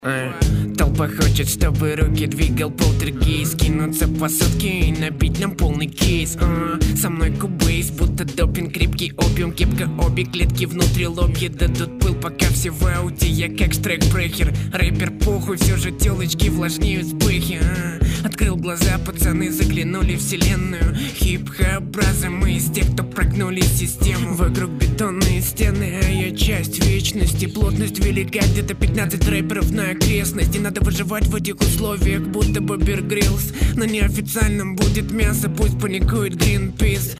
Толпа хочет, чтобы руки двигал полтергейст. Кинуться по сотке и набить нам полный кейс. Со мной кубейс, будто допинг, крепкий опиум. Кепка, обе клетки внутри лобья дадут пыл, пока все в ауте. Я как штрекбрехер, рэпер похуй, все же телочки влажнеют с бэхи. Открыл глаза, пацаны заглянули в вселенную. Хип-хоп, браза, мы из тех, кто прогнули систему. Вокруг бетонные стены, а я часть вечности. Плотность велика, где-то 15 рэперов на окрестности. Надо выживать в этих условиях, будто бы Бир Гриллс. На неофициальном будет мясо, пусть паникует Greenpeace.